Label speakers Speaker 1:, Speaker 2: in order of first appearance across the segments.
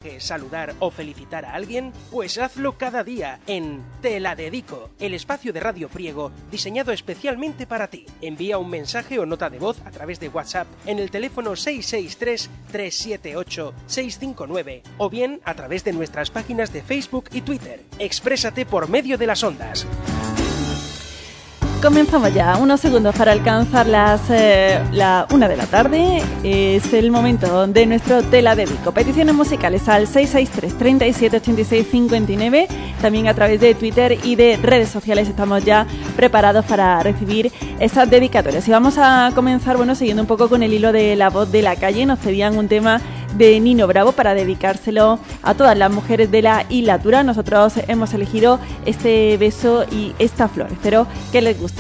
Speaker 1: mensaje, saludar o felicitar a alguien? Pues hazlo cada día en Te la dedico, el espacio de Radio Priego diseñado especialmente para ti. Envía un mensaje o nota de voz a través de WhatsApp en el teléfono 663-378-659 o bien a través de nuestras páginas de Facebook y Twitter. Exprésate por medio de las ondas.
Speaker 2: Comenzamos ya, unos segundos para alcanzar la 1 de la tarde. Es el momento de nuestro Te la dedico. Peticiones musicales al 663 37 86 59. También a través de Twitter y de redes sociales estamos ya preparados para recibir esas dedicatorias. Y vamos a comenzar, siguiendo un poco con el hilo de La Voz de la Calle. Nos pedían un tema de Nino Bravo para dedicárselo a todas las mujeres de la hilatura. Nosotros hemos elegido este beso y esta flor. Espero que les guste.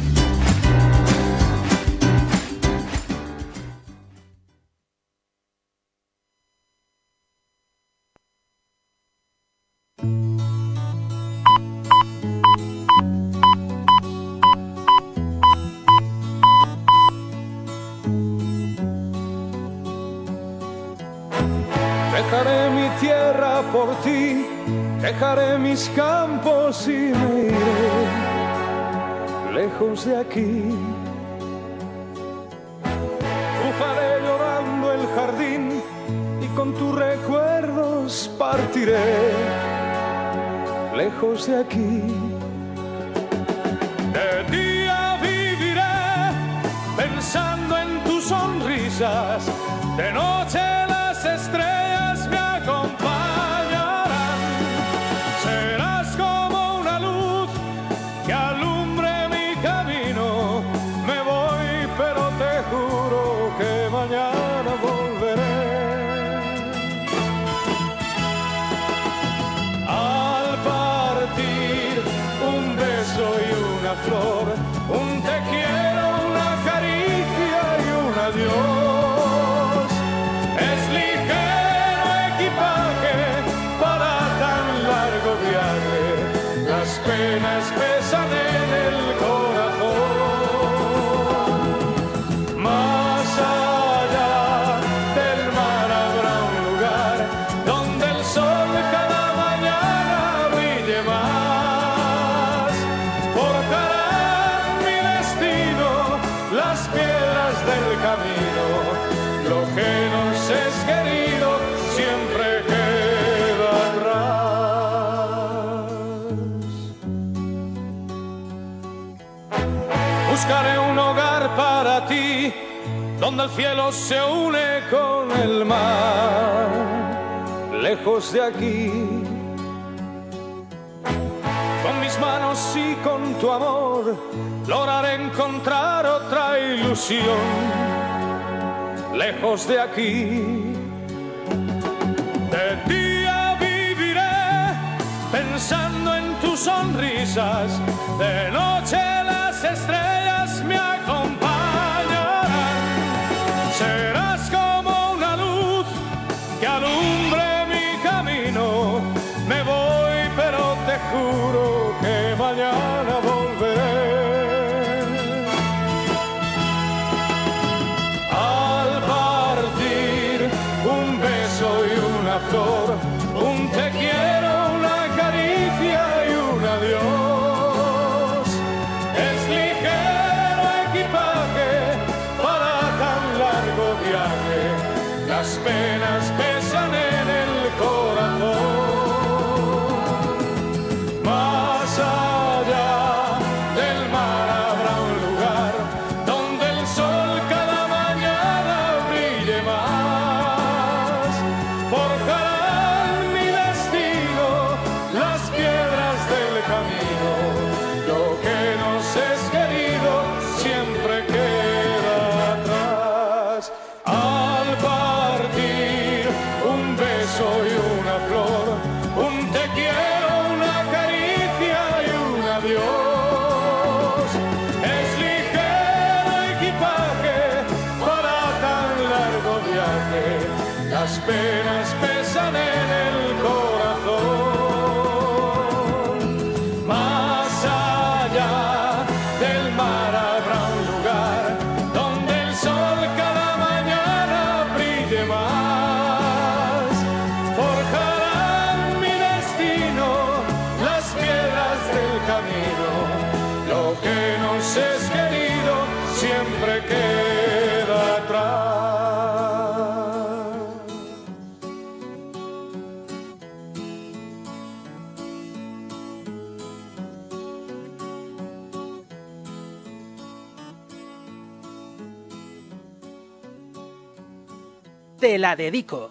Speaker 3: Dejaré mi tierra por ti, dejaré mis campos y me iré lejos de aquí. Cruzaré llorando el jardín y con tus recuerdos partiré lejos de aquí. De día viviré pensando en tus sonrisas, de noche las estrellas me acompañarán. Serás como una luz que alumbre mi camino. Me voy, pero te juro que mañana volveré. Al partir, un beso y una flor, un te quiero, una caricia y un adiós. Las penas pesan en el corazón. Más allá del mar habrá un lugar donde el sol cada mañana brille más. Forjarán mi destino las piedras del camino. Lo que nos es querido siempre queda atrás. Buscaré un hogar para ti, donde el cielo se une con el mar, lejos de aquí. Con mis manos y con tu amor, lograré encontrar otra ilusión, lejos de aquí. De día viviré pensando en tus sonrisas, de noche las estrellas me acompañarán. Serás como una luz que alumbre mi camino. Me voy, pero te juro que mañana volveré. Al partir, un beso y una flor, un te quiero, una caricia y un adiós. Es ligero equipaje para tan largo viaje. Las penas pesan en el corazón. Más allá del mar habrá un lugar donde el sol cada mañana brille más. Forjarán mi destino las piedras del camino. Lo que nos es querido siempre queda atrás. Al partir, un beso y una flor, un te quiero, una caricia y un adiós. Es ligero equipaje para tan largo viaje. Las penas pesan en el corazón. Más allá del mar habrá un lugar donde el sol cada mañana brille más.
Speaker 1: Te la dedico.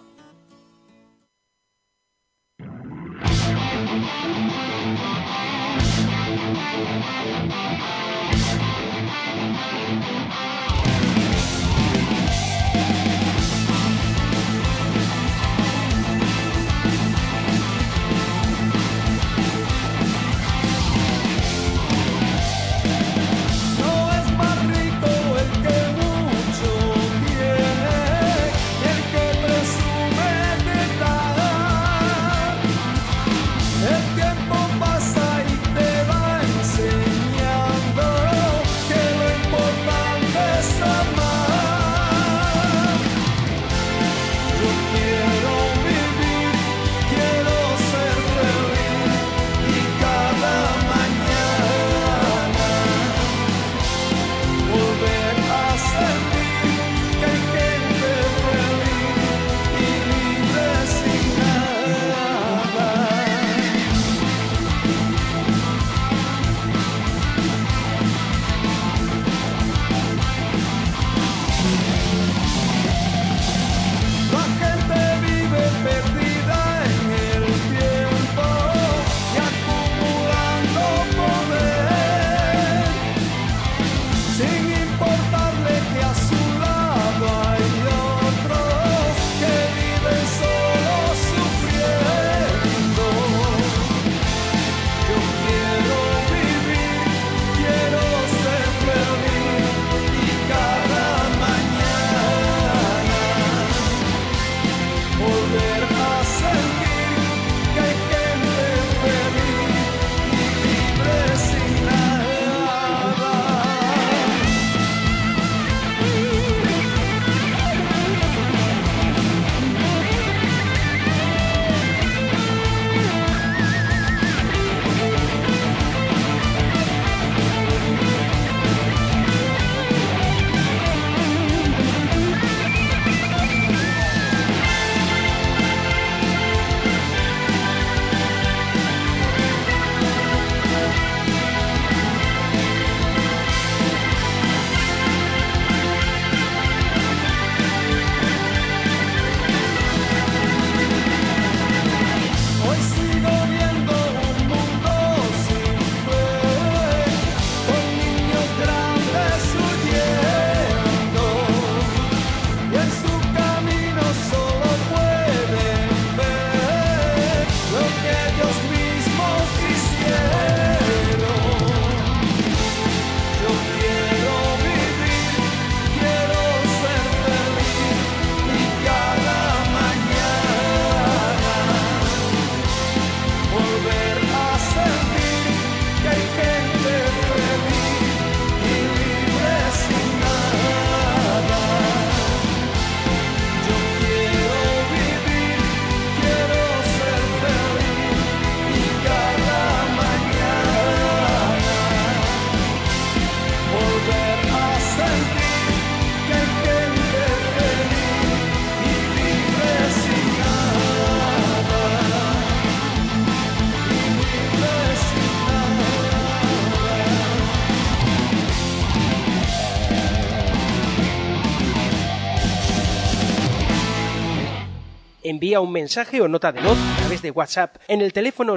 Speaker 1: Envía un mensaje o nota de voz a través de WhatsApp en el teléfono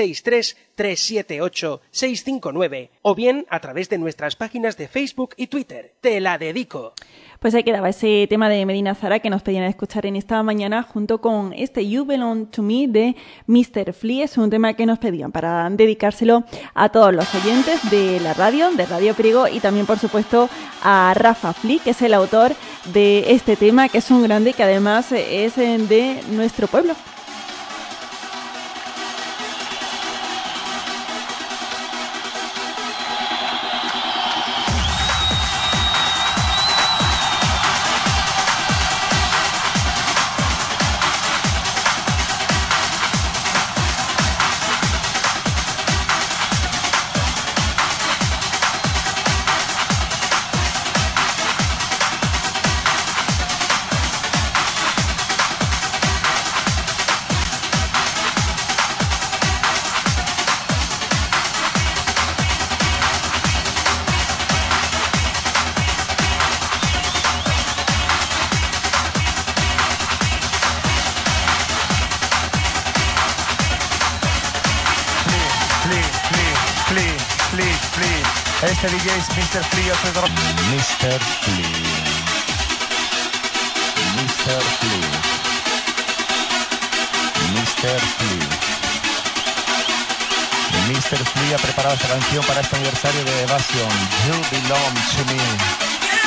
Speaker 1: 663-378-659 o bien a través de nuestras páginas de Facebook y Twitter. Te la dedico.
Speaker 2: Pues ahí quedaba ese tema de Medina Zara que nos pedían escuchar en esta mañana junto con este You Belong to Me de Mr. Flea. Es un tema que nos pedían para dedicárselo a todos los oyentes de la radio, de Radio Priego, y también por supuesto a Rafa Flea, que es el autor de este tema, que es un grande y que además es de nuestro pueblo.
Speaker 4: Este DJ es Mr. Flea, Mr. Flea. Mr. Flea. Mr. Flea. Mr. Flea ha preparado esta canción para este aniversario de Evasion. You Belong to Me.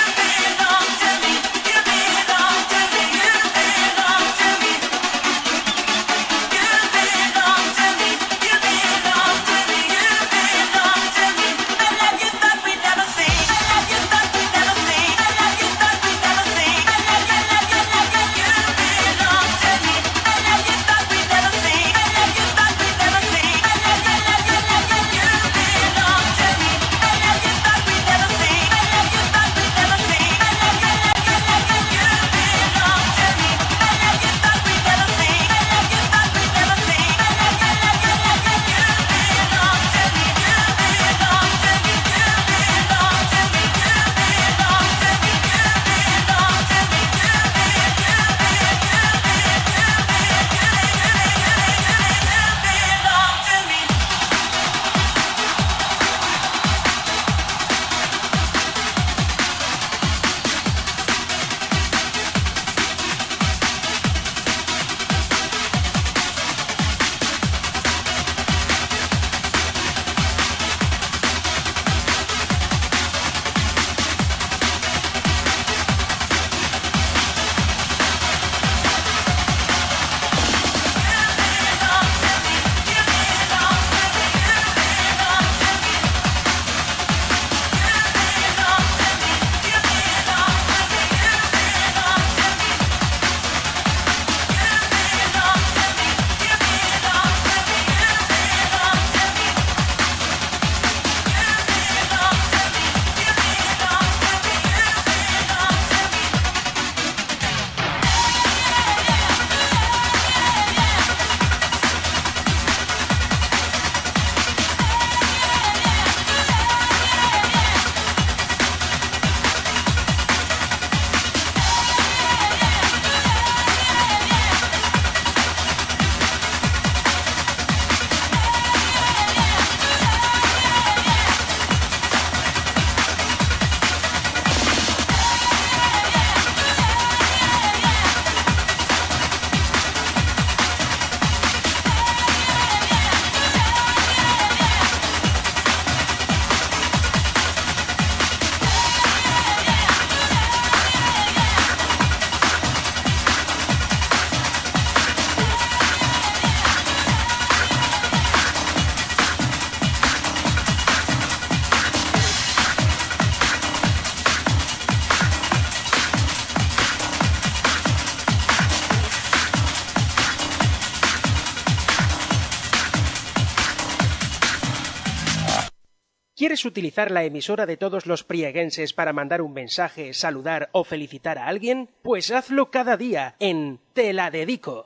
Speaker 1: ¿Quieres utilizar la emisora de todos los prieguenses para mandar un mensaje, saludar o felicitar a alguien? Pues hazlo cada día en Te la Dedico.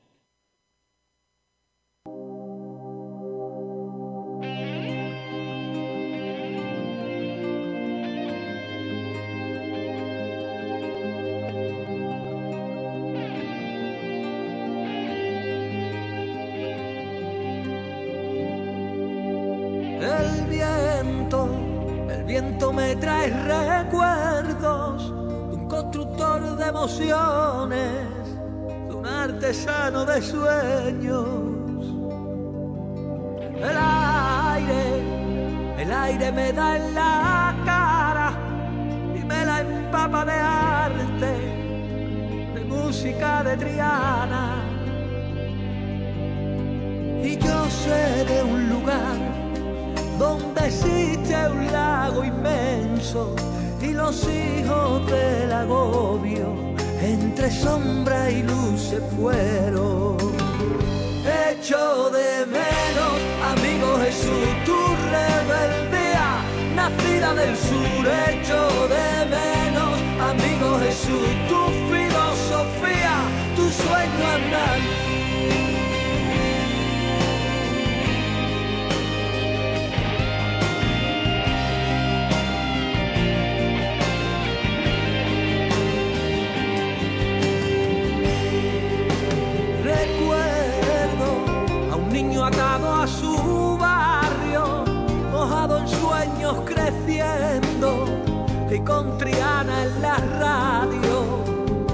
Speaker 5: El viento me trae recuerdos de un constructor de emociones, de un artesano de sueños. El aire me da en la cara y me la empapa de arte, de música de Triana. Y yo sé de un lugar donde existe un lago inmenso y los hijos del agobio entre sombra y luz se fueron. Echo de menos, amigo Jesús, tu rebeldía nacida del sur. Echo de menos, amigo Jesús, tu filosofía, tu sueño andar. Atado a su barrio, mojado en sueños sueños creciendo y con Triana en la radio.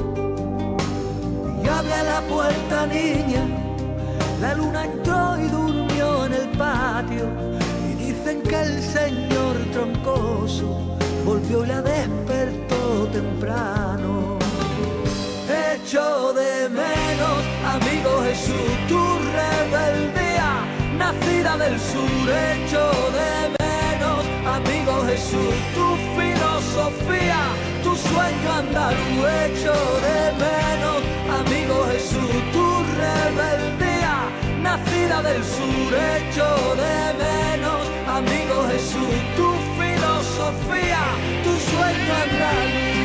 Speaker 5: Y abre la puerta, niña, la luna entró y durmió en el patio. Y dicen que el señor Troncoso volvió y la despertó temprano. Echo de menos, amigo Jesús, tu rebeldía nacida del sur. Echo de menos, amigo Jesús, tu filosofía, tu sueño andaluz. Echo de menos, amigo Jesús, tu rebeldía nacida del sur. Echo de menos, amigo Jesús, tu filosofía, tu sueño andaluz.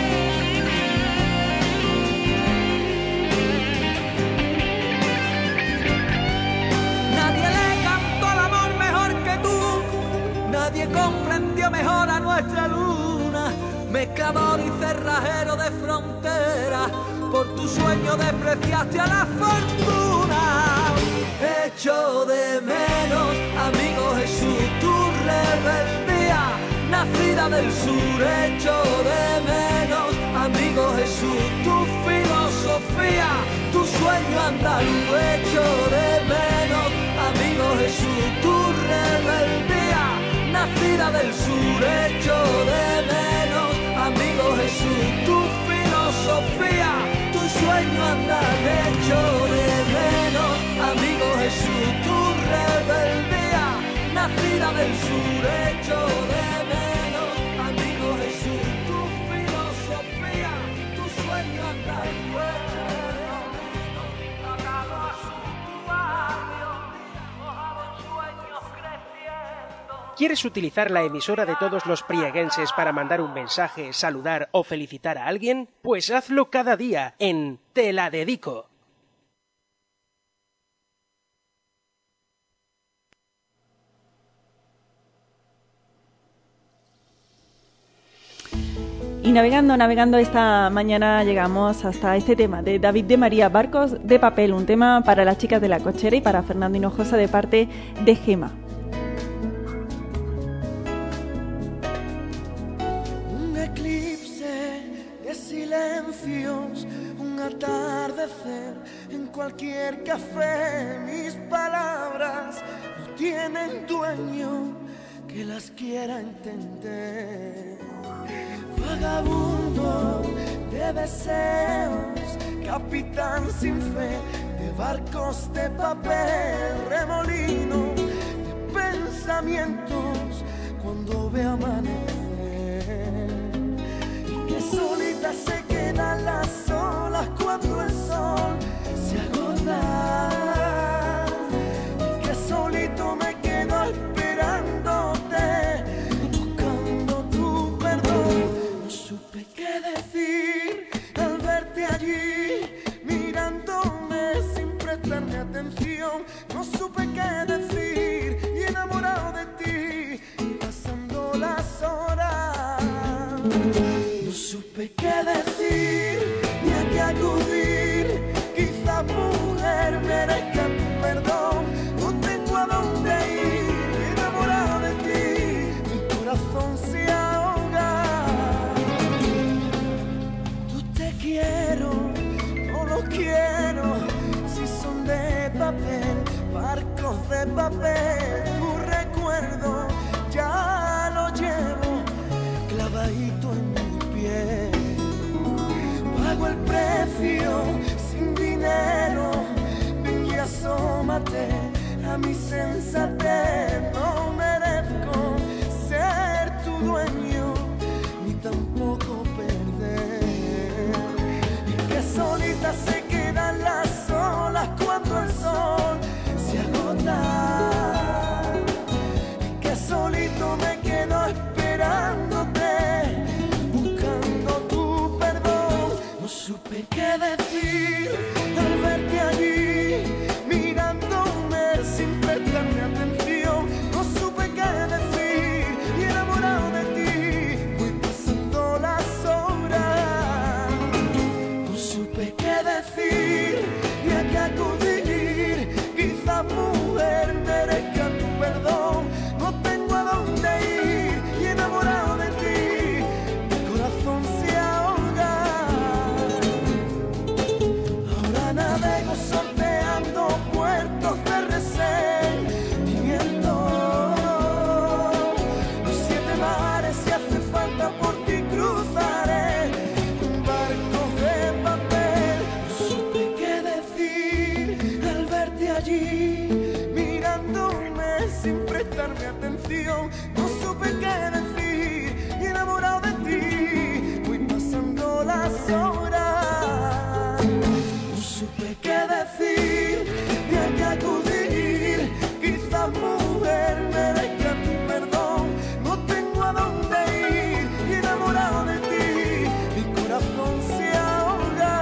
Speaker 5: Nadie comprendió mejor a nuestra luna, mezclador y cerrajero de frontera. Por tu sueño despreciaste a la fortuna. Echo de menos, amigo Jesús, tu rebeldía nacida del sur. Echo de menos, amigo Jesús, tu filosofía, tu sueño andaluz. Echo de menos, amigo Jesús, tu rebeldía nacida del sur. Echo de menos, amigo Jesús, tu filosofía, tu sueño andar. Echo de menos, amigo Jesús, tu rebeldía nacida del sur. Echo de menos, amigo Jesús, tu filosofía, tu sueño andar.
Speaker 1: ¿Quieres utilizar la emisora de todos los prieguenses para mandar un mensaje, saludar o felicitar a alguien? Pues hazlo cada día en Te la Dedico.
Speaker 2: Y navegando esta mañana llegamos hasta este tema de David de María, Barcos de Papel, un tema para las chicas de la cochera y para Fernando Hinojosa de parte de Gema.
Speaker 6: Silencios, un atardecer en cualquier café. Mis palabras no tienen dueño que las quiera entender. Vagabundo de deseos, capitán sin fe de barcos de papel, remolino de pensamientos cuando ve amanecer. Solita se quedan las olas cuando el sol se agota. Y que solito me quedo esperándote, buscando tu perdón. No supe qué decir al verte allí, mirándome sin prestarme atención. No supe qué decir y enamorado de ti, pasando las horas. No supe qué decir ni a qué acudir. Quizá mujer merezca tu perdón. No tengo a dónde ir, enamorado de ti, mi corazón se ahoga. Tú te quiero, no lo quiero. Si son de papel, barcos de papel, tu recuerdo ya lo llevo clavadito en mi piel. Pago el precio sin dinero, ven y asómate a mi sensatez. No merezco ser tu dueño, ni tampoco perder. Y que solita se quedan las olas cuando el sol se agota. Y que solito me quedo esperándote, buscando tu perdón. No supe qué decir al verte allí, mirándome sin prestarme atención. No supe qué decir y enamorado de ti, voy pasando las horas. No supe qué decir mirándome sin prestarme atención. No supe qué decir y enamorado de ti voy pasando las horas. No supe qué decir ni a qué acudir. Quizás mujer merezca tu perdón. No tengo a dónde ir y enamorado de ti mi corazón se ahoga.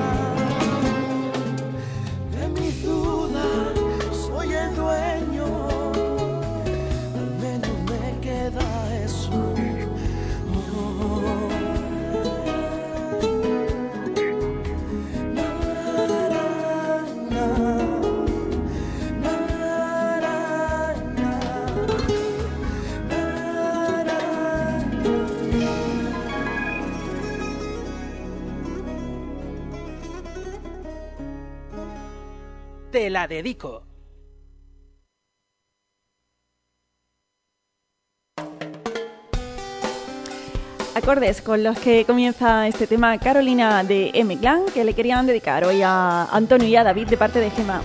Speaker 6: De mis dudas soy el dueño, al menos me queda eso.
Speaker 1: Te la dedico.
Speaker 2: Acordes con los que comienza este tema Carolina de M-Clan, que le querían dedicar hoy a Antonio y a David de parte de Gemma.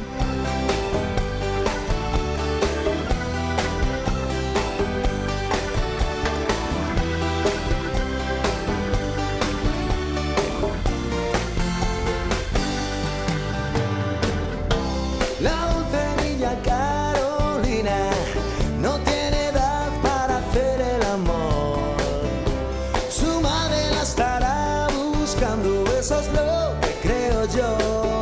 Speaker 5: La dulce niña Carolina no tiene edad para hacer el amor. Su madre la estará buscando, eso es lo que creo yo.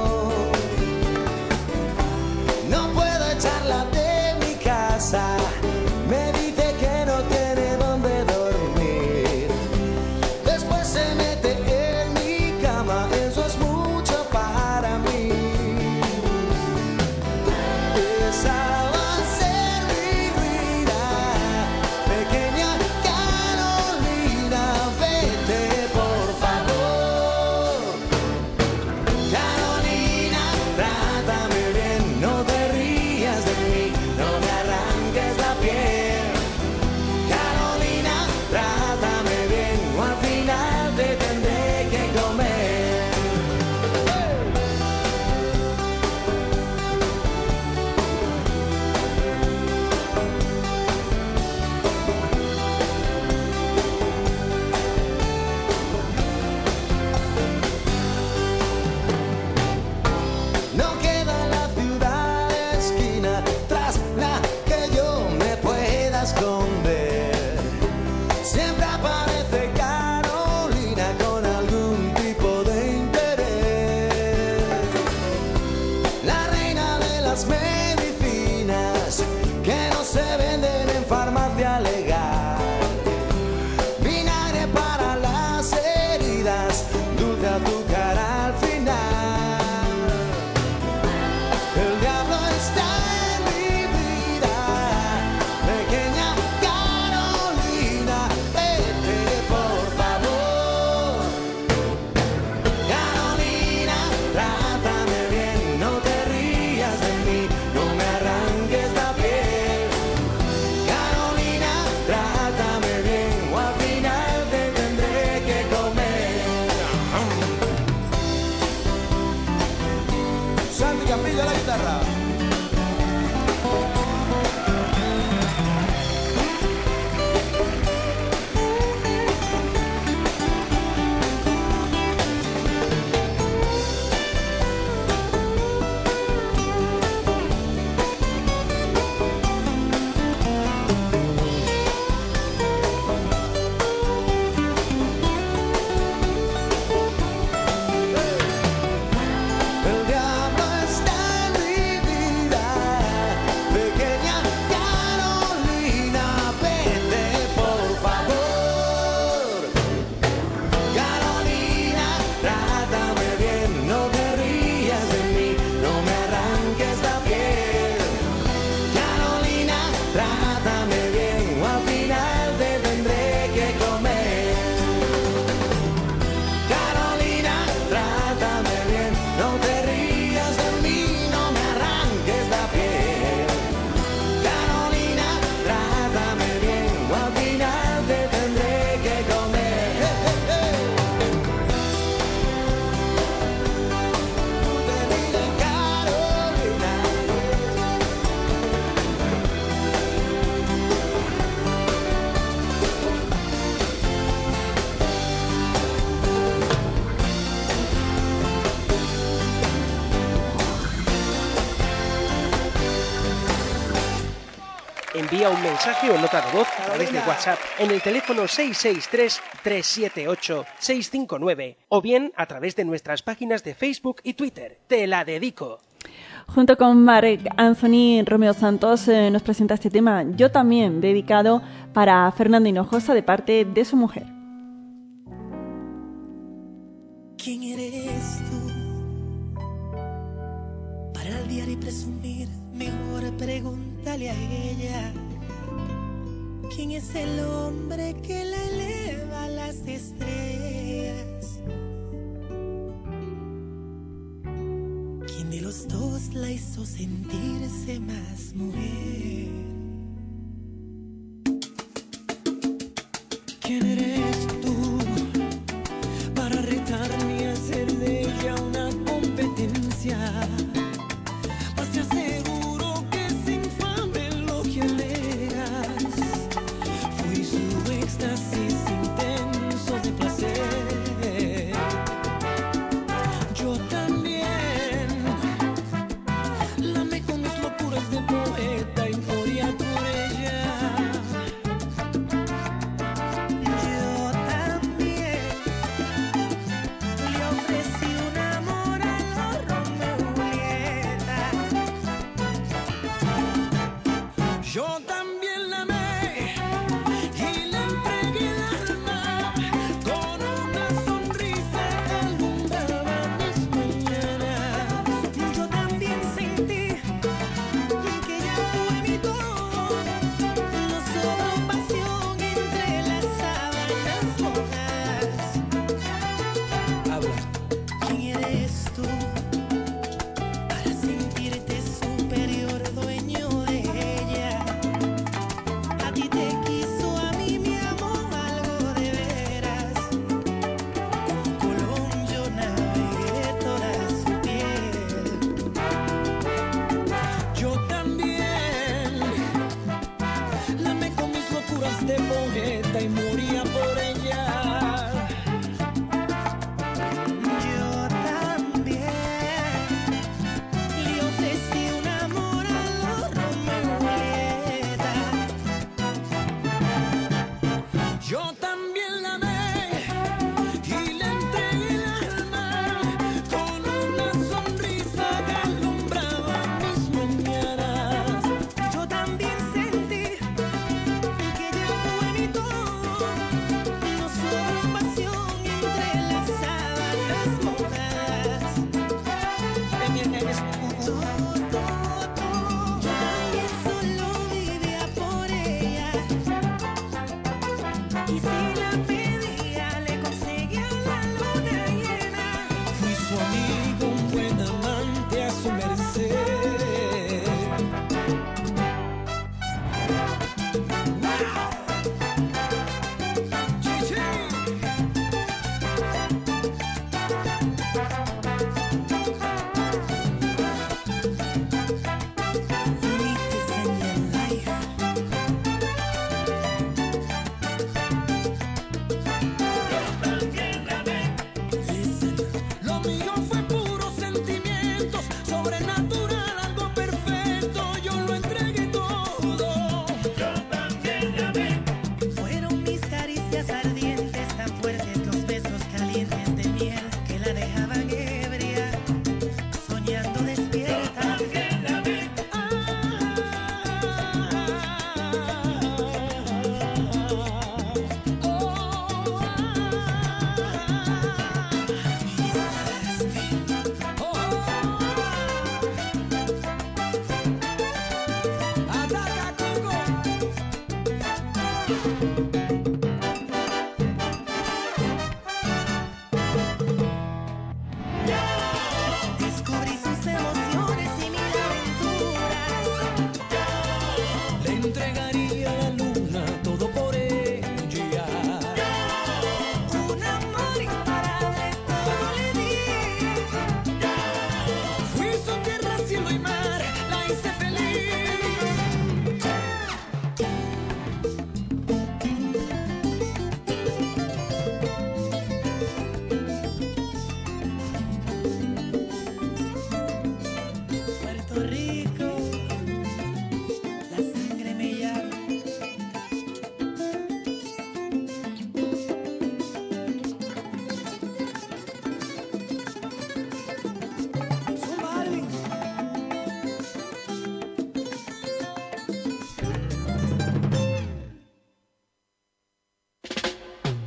Speaker 5: No puedo echarla de mi casa, me dice que no tiene dónde dormir. Después se mete en mi cama, eso es mucho para mí. Esa va a ser mi vida, pequeña Carolina, vete por favor. Carolina, trátame bien, no te rías de mí, no me arranques la piel. Carolina, trátame bien, o al final te tendré que comer. No queda la ciudad esquina tras la que yo me pueda esconder. Siempre aparece Carolina con algún tipo de interés. La reina de las medicinas que no se venden en farmacia legal. Vinagre para las heridas, dulce azúcar al final. El diablo está en mi vida, pequeña Carolina, vete por favor. Carolina, trátame bien, no te rías de mí, no me arranques la piel. Carolina,
Speaker 1: Envía un mensaje o nota de voz a través de WhatsApp en el teléfono 663-378-659 o bien a través de nuestras páginas de Facebook y Twitter. Te la dedico.
Speaker 2: Junto con Marc Anthony Romeo Santos nos presenta este tema, Yo también, dedicado para Fernando Hinojosa de parte de su mujer.
Speaker 6: ¿Quién eres tú? Para aldear y presumir, mejor pregúntale a ella. ¿Quién es el hombre que la eleva a las estrellas? ¿Quién de los dos la hizo sentirse más mujer? ¿Quién eres tú para retarme y hacer de ella una competencia? Pues te aseguro que es infame lo que leas. Fui su éxtasis intenso de placer. Yo también la con mis locuras de poeta imposible.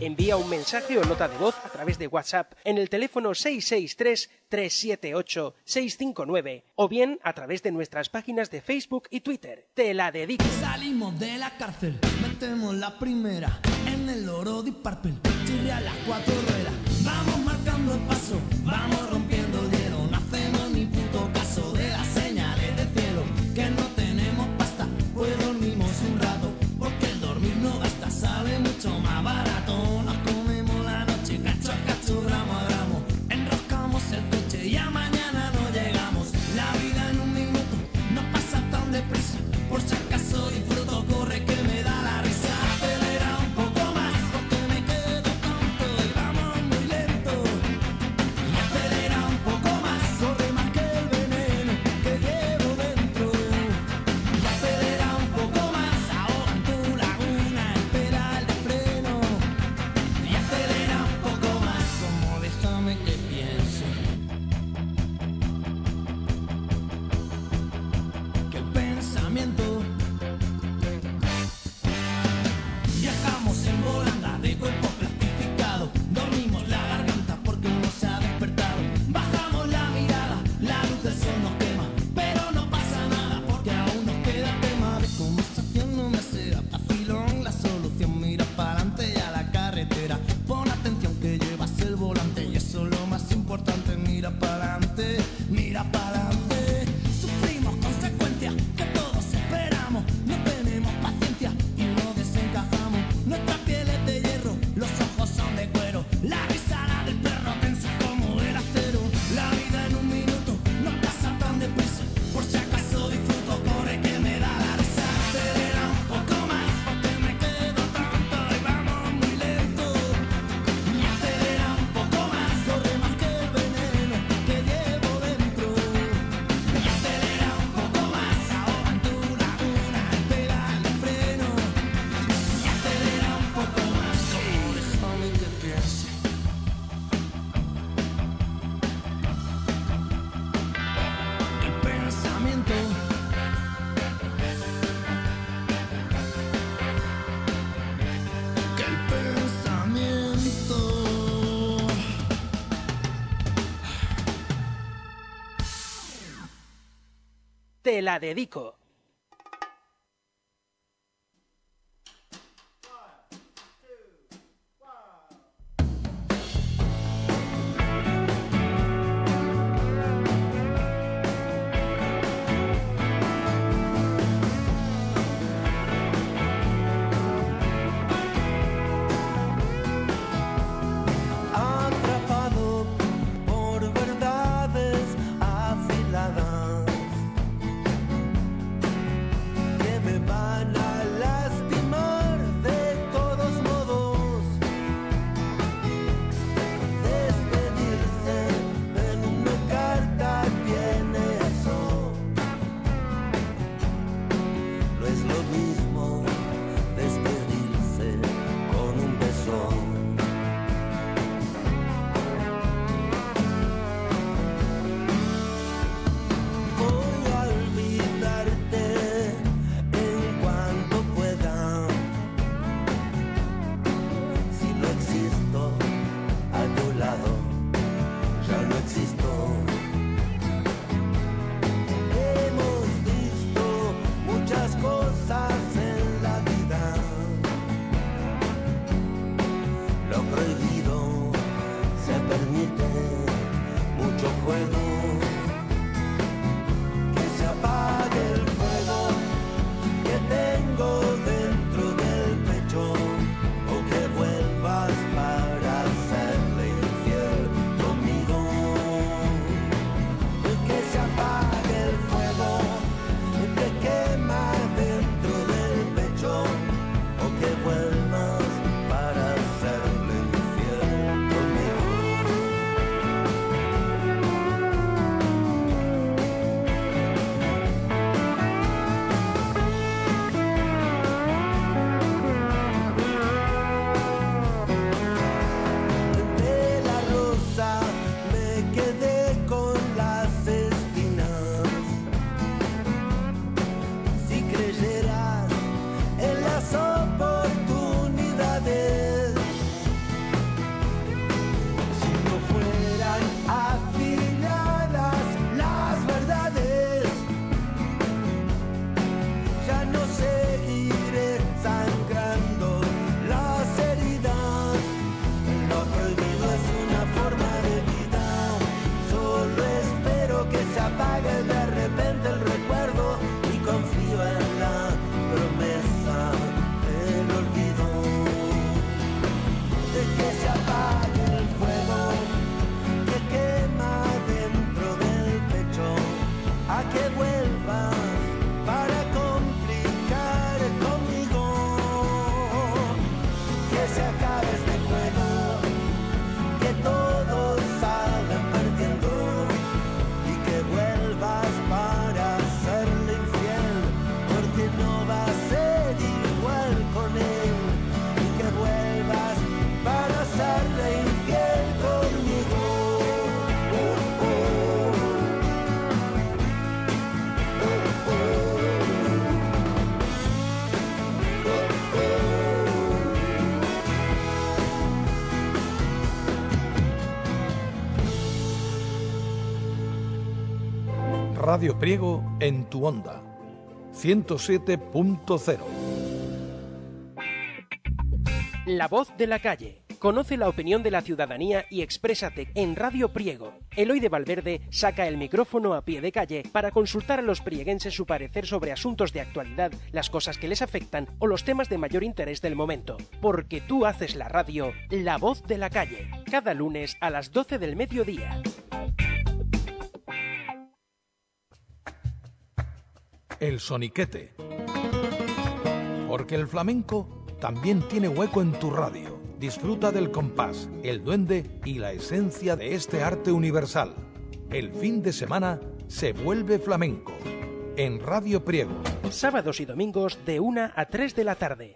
Speaker 1: Envía un mensaje o nota de voz a través de WhatsApp en el teléfono 663-378-659 o bien a través de nuestras páginas de Facebook y Twitter. Te la dedico.
Speaker 6: Salimos de la cárcel, metemos la primera en el oro de Purple, chirria las 4 ruedas. Vamos marcando el paso, vamos rompiendo el hielo. No hacemos ni puto caso de las señales del cielo. Que no tenemos pasta, pues dormimos un rato, porque el dormir no basta, sale mucho más barato. Nos comemos la noche, cacho a cacho, gramo a gramo. Enroscamos el coche y a mañana no llegamos. La vida en un minuto no pasa tan deprisa. Por si acaso disfruto, corre que me da la risa. Acelera un poco más, porque me quedo tonto y vamos muy lento. Y acelera un poco más, corre más que el veneno que llevo dentro. Y acelera un poco más, ahoga en tu laguna el pedal de freno. Y acelera un poco más, como déjame que piense. Que el pensamiento. Viajamos en volanda de cuerpo plastificado. Dormimos la garganta porque uno se ha despertado. Bajamos la mirada, la luz del sol nos quema. Pero no pasa nada porque aún nos queda tema. De conversación no me será vacilón la solución. Mira para adelante y a la carretera. Pon atención que llevas el volante y eso es lo más importante. Mira para adelante, mira para adelante. Sufrimos consecuencias que todos esperamos. No tenemos paciencia y no desencajamos. Nuestra piel es de hierro, los ojos son de cuero. La risada del perro tensa como el acero. La vida en un minuto no pasa tan deprisa. Por si acaso disfruto, corre que me da la risa. Acelera un poco más, porque me quedo tonto y vamos muy lento. Y acelera un poco más, corre más que el veneno que llevo dentro. Y acelera un poco más, ahoga en tu laguna el pedal de freno. Y acelera un poco más, como déjame que piense. Que el pensamiento. Que el pensamiento.
Speaker 1: Te la dedico.
Speaker 5: Atrapado por verdades afiladas,
Speaker 7: Radio Priego en tu onda. 107.0.
Speaker 1: La voz de la calle. Conoce la opinión de la ciudadanía y exprésate en Radio Priego. Eloy de Valverde saca el micrófono a pie de calle para consultar a los prieguenses su parecer sobre asuntos de actualidad, las cosas que les afectan o los temas de mayor interés del momento. Porque tú haces la radio, La Voz de la Calle, cada lunes a las 12 del mediodía.
Speaker 7: El soniquete. Porque el flamenco también tiene hueco en tu radio. Disfruta del compás, el duende y la esencia de este arte universal. El fin de semana se vuelve flamenco. En Radio Priego.
Speaker 1: Sábados y domingos de 1 a 3 de la tarde.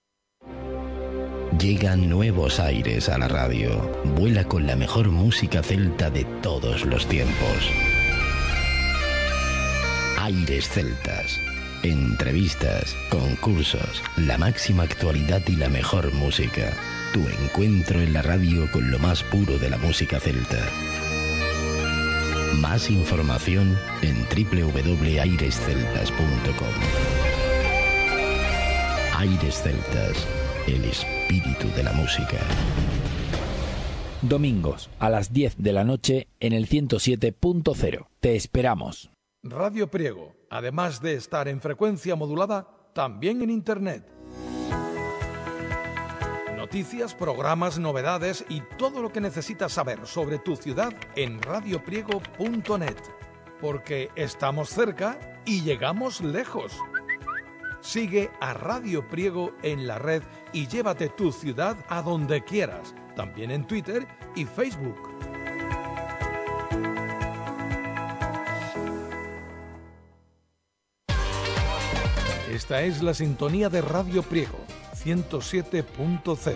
Speaker 8: Llegan nuevos aires a la radio. Vuela con la mejor música celta de todos los tiempos. Aires celtas. Entrevistas, concursos, la máxima actualidad y la mejor música. Tu encuentro en la radio con lo más puro de la música celta. Más información en www.airesceltas.com. Aires Celtas, el espíritu de la música.
Speaker 9: Domingos a las 10 de la noche en el 107.0. Te esperamos.
Speaker 7: Radio Priego, además de estar en frecuencia modulada, también en Internet. Noticias, programas, novedades y todo lo que necesitas saber sobre tu ciudad en radiopriego.net. Porque estamos cerca y llegamos lejos. Sigue a Radio Priego en la red y llévate tu ciudad a donde quieras, también en Twitter y Facebook. Esta es la sintonía de Radio Priego, 107.0.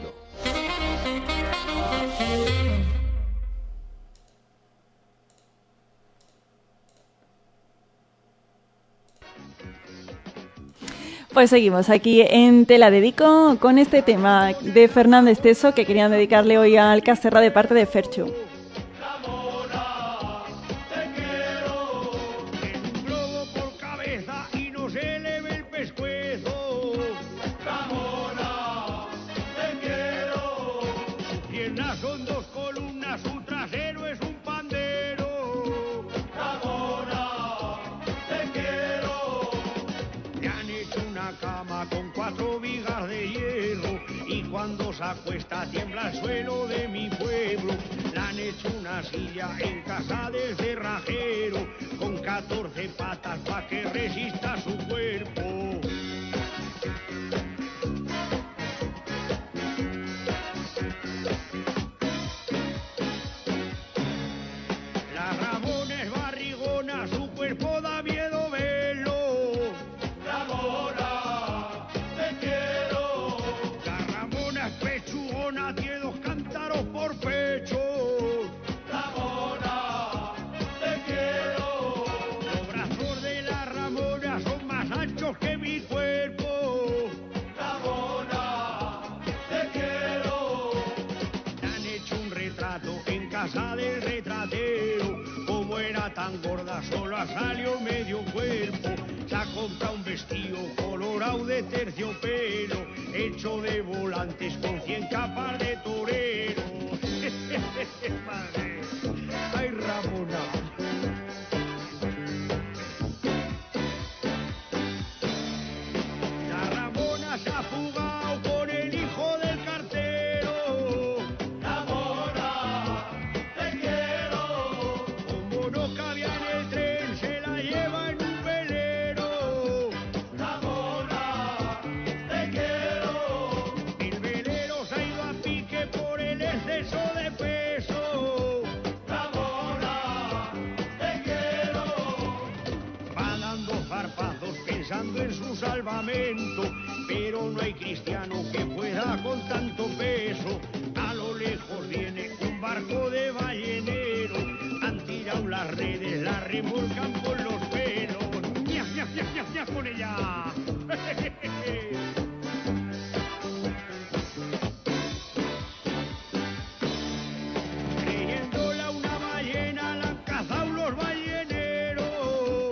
Speaker 2: Pues seguimos aquí en Te la dedico con este tema de Fernández Teso que querían dedicarle hoy al Casterra de parte de Ferchu.
Speaker 10: Cuando se acuesta tiembla el suelo de mi pueblo. Le han hecho una silla en casa del cerrajero con 14 patas para que resista su cuerpo. La Ramona es barrigona, su cuerpo da miedo verlo. Ramona, te quiero. Pechugona tiene 2 cántaros por pecho. Ramona, te quiero. Los brazos de la Ramona son más anchos que mi cuerpo. Ramona, te quiero. Le han hecho un retrato en casa del retratero. Como era tan gorda, solo ha salido medio cuerpo. Se ha comprado un vestido colorado de terciopelo, hecho de volantes con 100 capas de torero. Madre, ay Ramona. La Ramona se ha fugado con el hijo del cartero. Ramona, te quiero. Como no cabía en el tren, se la lleva en un velero. Ramona, te quiero. El velero se ha ido a pique por el exceso de peso. Ramona, te quiero. Va dando zarpazos pensando en su salvamento, pero no hay cristiano que pueda con tanto peso. A lo lejos viene un barco de ballenero, han tirado las redes, la remolcan por los pelos. ¡Ña, ña, ña, ña, ña con ella! Creyéndola una ballena, la han cazado los balleneros.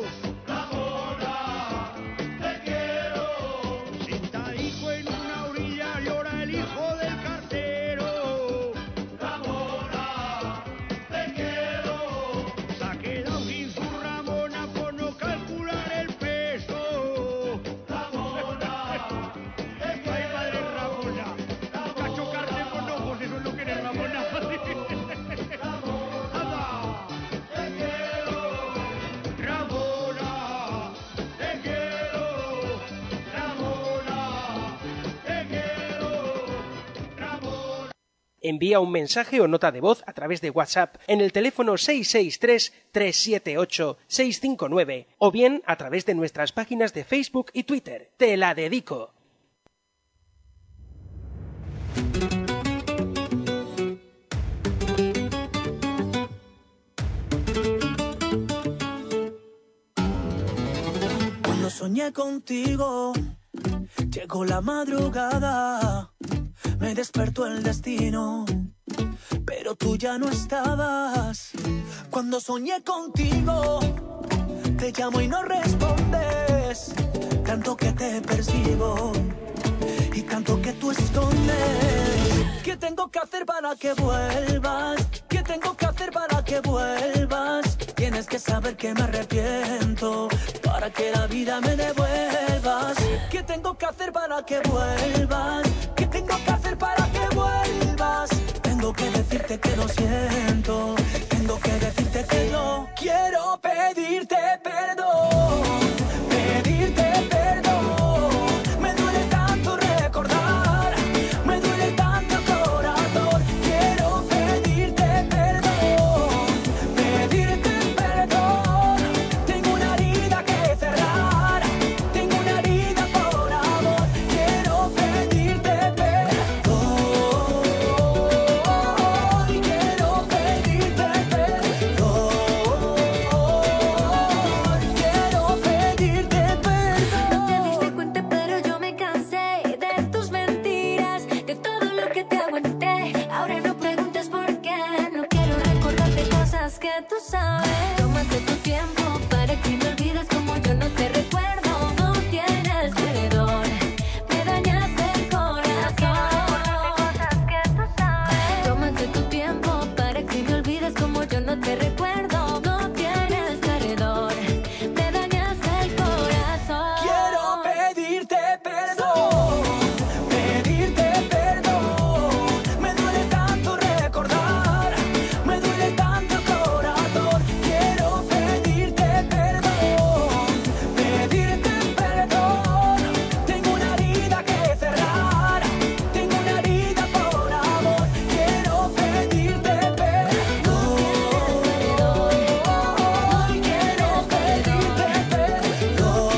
Speaker 1: Envía un mensaje o nota de voz a través de WhatsApp en el teléfono 663-378-659 o bien a través de nuestras páginas de Facebook y Twitter. Te la dedico.
Speaker 5: Cuando soñé contigo, llegó la madrugada, me despertó el destino, pero tú ya no estabas. Cuando soñé contigo, te llamo y no respondes, tanto que te percibo y tanto que tú escondes. ¿Qué tengo que hacer para que vuelvas? ¿Qué tengo que hacer para que vuelvas? Tienes que saber que me arrepiento para que la vida me devuelvas. ¿Qué tengo que hacer para que vuelvas? ¿Qué tengo que hacer para que vuelvas? Tengo que decirte que lo siento, tengo que decirte que yo quiero pedirte perdón, pedirte perdón. Me duele tanto recordar, me duele tanto el corazón. Quiero pedirte perdón, pedirte perdón. Tengo una herida que cerrar, tengo una herida por amor. Quiero pedirte perdón, quiero pedirte perdón, quiero pedirte perdón.
Speaker 11: No te diste cuenta, pero yo me cansé de tus mentiras, de todo lo que te aguanté. Ahora no preguntes por qué, no quiero recordarte cosas que tú sabes. Tómate tu tiempo para que me olvides como yo no te recuerdo. No tienes perdón, me dañaste el corazón. Cosas que tú sabes. Tómate tu tiempo para que me olvides como yo no te recuerdo. No tienes perdón, me dañaste el corazón.
Speaker 5: Quiero pedirte perdón, pedirte perdón. Me duele tanto recordar, me duele tanto el corazón. Quiero pedirte perdón, pedirte perdón. Tengo una herida que cerrar, tengo una herida por amor. Quiero pedirte perdón, quiero pedirte perdón.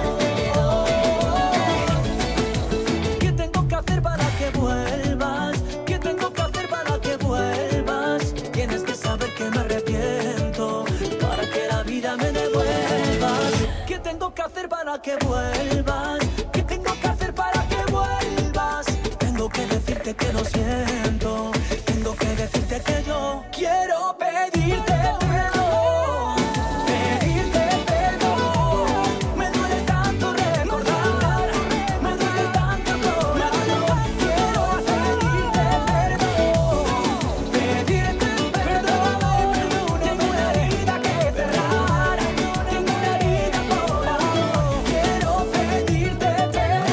Speaker 5: ¿Qué tengo que hacer para que vuelvas? ¿Qué tengo que hacer para que vuelvas? Tienes que saber que me arrepiento para que la vida me devuelvas. ¿Qué tengo que hacer para que vuelvas? ¿Qué tengo que hacer para que vuelvas? Tengo que decirte que lo siento, tengo que decirte que yo quiero pedirte perdón, pedirte perdón. Me duele tanto recordar, me duele tanto el corazón. Quiero pedirte perdón, pedirte perdón. Tengo una herida que cerrar, tengo una herida por amor. Quiero pedirte perdón,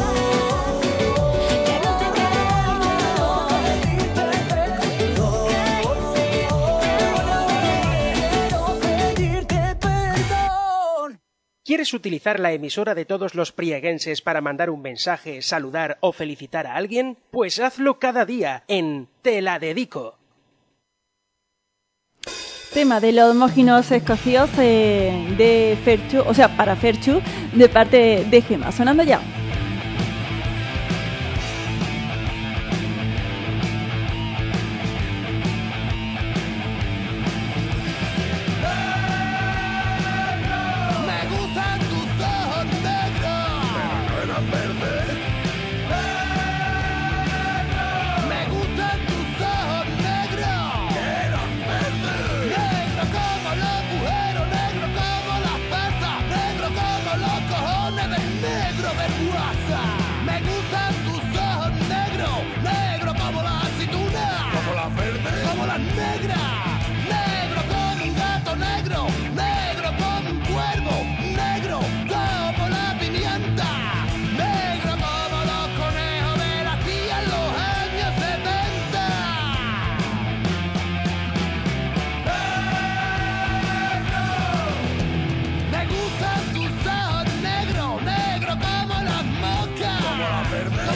Speaker 11: Que no te
Speaker 5: pedirte perdón, quiero pedirte perdón.
Speaker 1: ¿Quieres utilizar la emisora de todos los prieguenses para mandar un mensaje, saludar o felicitar a alguien? Pues hazlo cada día en Te la dedico.
Speaker 2: Tema de los mojinos escocios de Ferchu, o sea, para Ferchu, de parte de Gema. Sonando ya.
Speaker 6: Me gustan tus ojos negros, pero no eran verdes. Me gustan tus ojos negros, que eran verdes. Negro como los agujeros, negro como las persas, negro como los cojones del negro de guasa. Me gustan tus ojos negros, negro como la aceituna, como las verdes, como las negras. Negro como un gato negro, negro como un cuervo, negro como la pimienta, negro como los conejos de la tía en los años 70. Me gustan tus ojos negros, negro como las moscas, como las verdes,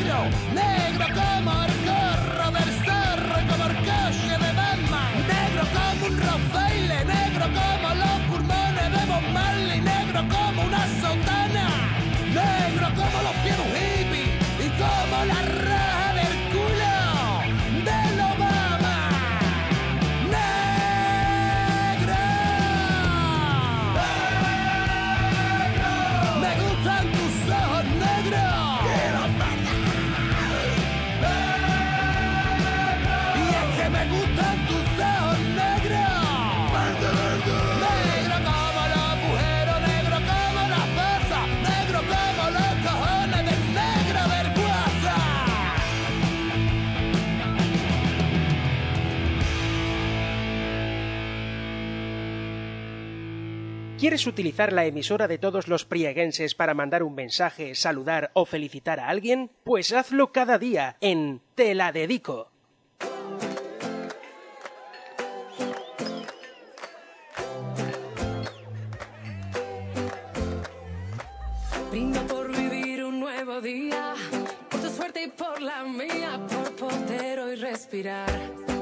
Speaker 6: negro, negro como el corro del zorro, como el coche de Batman, negro como un Rottweiler, negro como los pulmones de Bob Marley, negro como una sotana, negro como los pies de un hippie y como la raja del culo del Obama. Negro, me gustan tus ojos negros. Y es que me gustan tus ojos negros. Negro como los agujeros, negro como las pasas, negro como los cojones del negro del WhatsApp.
Speaker 1: ¿Quieres utilizar la emisora de todos los prieguenses para mandar un mensaje, saludar o felicitar a alguien? Pues hazlo cada día en Te la Dedico.
Speaker 12: Brindo por vivir un nuevo día, por tu suerte y por la mía, por poder hoy respirar.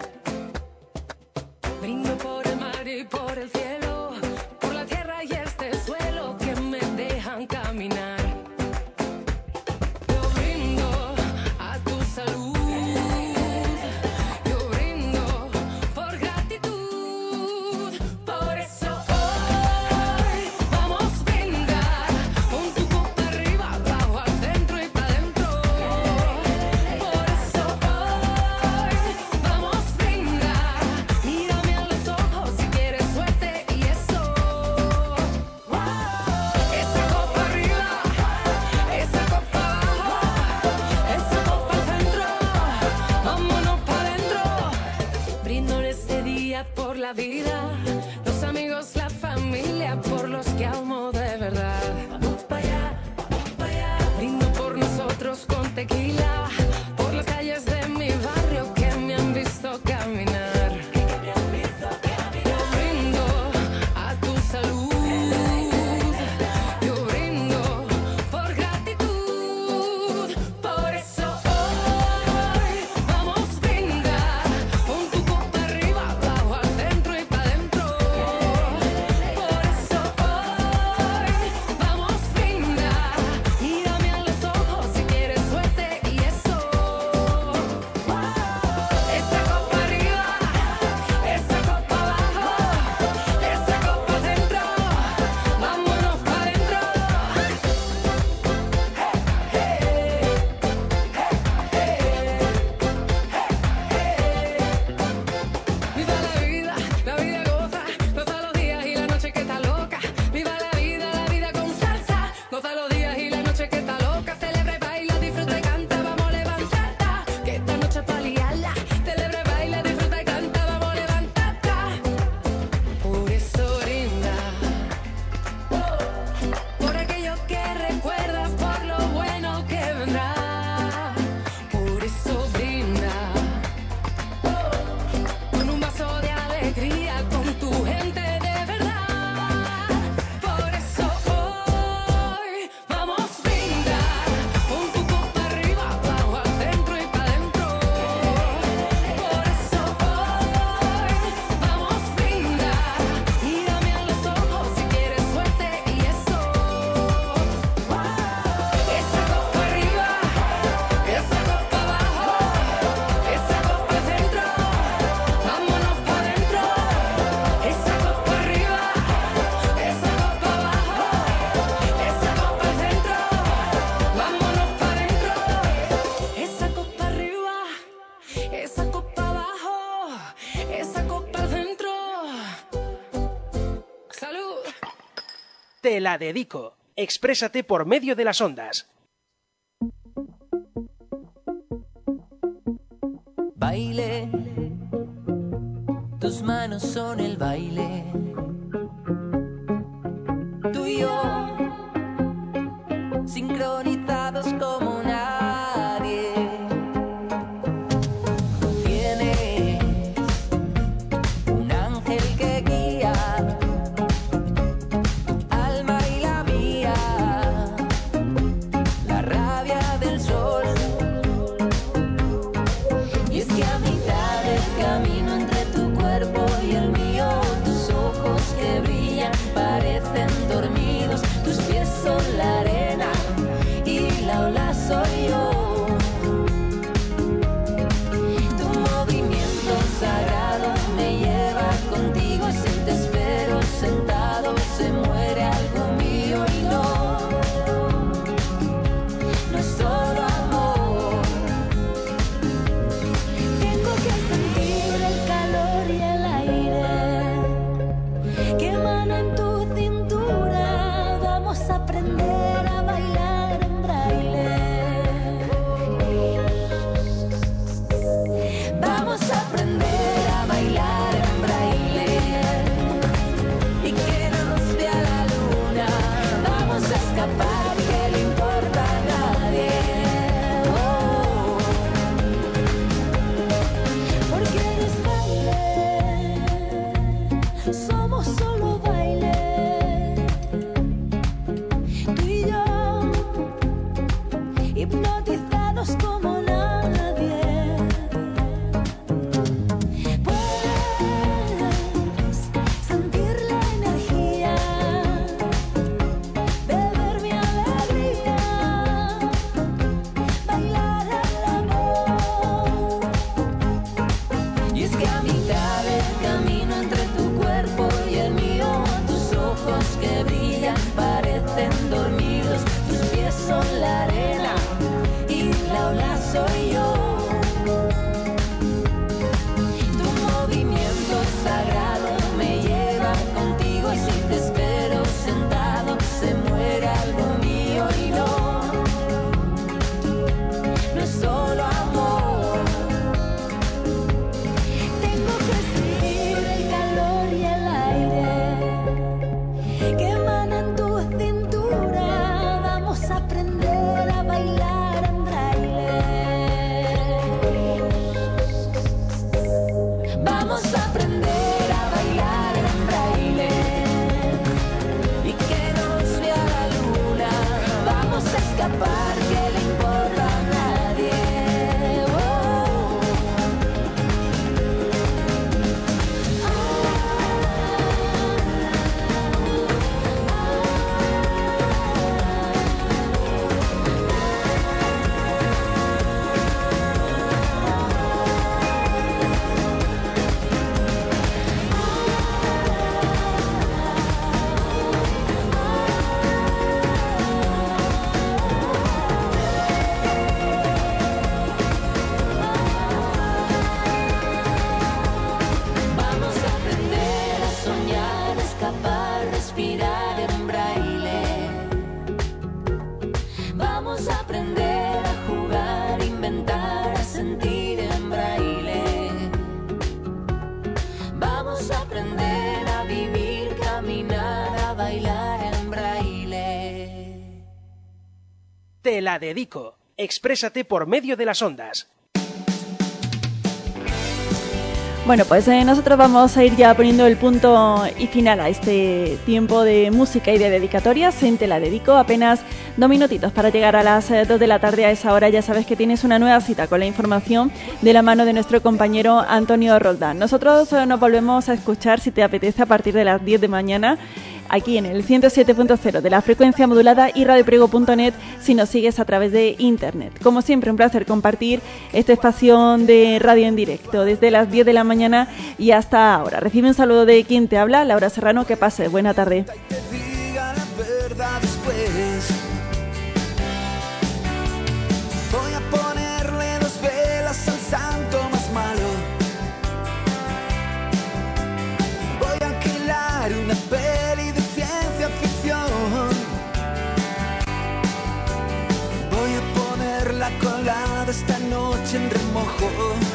Speaker 12: Brindo por el mar y por el cielo, por la tierra y este suelo que me dejan caminar. Yo brindo a tu salud, yo brindo por gratitud, por eso hoy vamos a brindar con tu copa arriba, abajo, al centro y para adentro. Por eso hoy vamos a brindar, mírame a los ojos si quieres suerte y eso. Esa copa arriba, esa copa abajo, esa copa al centro, vámonos para adentro. Brindo en este día por la vida, los amigos, la familia, por los que amo de verdad. Vamos para allá, vamos para allá. Brindo por nosotros con tequila, por las calles de mi barrio que me han visto caminar. Yo brindo a tu salud, yo brindo por gratitud, por eso hoy vamos a brindar con tu copa arriba, abajo, al centro y para adentro. Por eso hoy vamos a brindar, mírame a los ojos si quieres suerte y eso. Esa copa arriba, esa copa abajo, esa copa al centro, vámonos para adentro. Viva la vida goza, goza los días y la noche que está loca. Viva la vida con salsa, goza los días y la noche que está loca. Celebra y baila, disfruta y canta, vamos a levantarla, que esta noche es pa' liarla. Celebra y baila, disfruta y canta, vamos a levantarla. Por eso brinda, por aquello que recuerdas, por lo bueno que vendrá. Por eso brinda, con un vaso de alegría, con tu gente de verdad. Por eso hoy vamos a brindar con tu copa arriba, abajo, al centro y para adentro. Por eso hoy vamos a brindar, mírame a los ojos si quieres suerte y eso. Esa copa arriba, esa copa abajo, esa copa al centro, vámonos para adentro. Esa copa arriba, esa copa abajo, esa copa al centro, vámonos para adentro. Esa copa arriba, esa copa abajo, esa copa al centro. ¡Salud!
Speaker 1: Te la Dedico. Exprésate por medio de las ondas.
Speaker 13: Baile, tus manos son el baile. Tú y yo, sincronizados como nadie. Tienes un ángel que guía tu alma y la mía. La rabia del sol soy yo. Tu movimiento sagrado me lleva contigo, si te espero sentado se muere algo mío y no es solo amor. Tengo que sentir el calor y el aire que emana en tu cintura. Vamos a aprender a bailar en braille. Vamos a aprender a bailar en braille y que nos vea la luna. Vamos a escapar, que le importa a nadie. Oh, porque eres baile, somos solo baile. Tú y yo, hipnotizados como nadie. Puedes sentir la energía, beber mi alegría, bailar el amor. Y es que a mitad del camino entre tu cuerpo y el mío, tus ojos que brillan parecen dormidos, tus pies son la arena y la ola soy yo. Tu movimiento sagrado me lleva contigo, y si te espero sentado se muere algo mío y no es solo amor. Tengo que sentir el calor y el aire que emana en tu cintura. Vamos a aprender a bailar en braille. Vamos a aprender a bailar en braille y que nos vea la luna. Vamos a escapar, que le importa a nadie. Oh. Vamos a aprender a soñar, a escapar, respirar en braille. Vamos a aprender a jugar, inventar, a sentir en braille. Vamos a aprender a vivir, caminar, a bailar en braille.
Speaker 1: Te la dedico. Exprésate por medio de las ondas.
Speaker 2: Bueno, pues nosotros vamos a ir ya poniendo el punto y final a este tiempo de música y de dedicatorias en Te la dedico. Apenas 2 minutitos para llegar a las 2 de la tarde. A esa hora ya sabes que tienes una nueva cita con la información de la mano de nuestro compañero Antonio Roldán. Nosotros nos volvemos a escuchar, si te apetece, a partir de las 10 de mañana aquí en el 107.0 de la frecuencia modulada y radiopriego.net si nos sigues a través de internet. Como siempre, un placer compartir este espacio de radio en directo desde las 10 de la mañana y hasta ahora. Recibe un saludo de quien te habla, Laura Serrano. Que pase buena tarde.
Speaker 6: Voy a ponerle 2 velas al santo más malo. Voy a alquilar una peli de ciencia ficción. Voy a ponerla colada esta noche en remojo.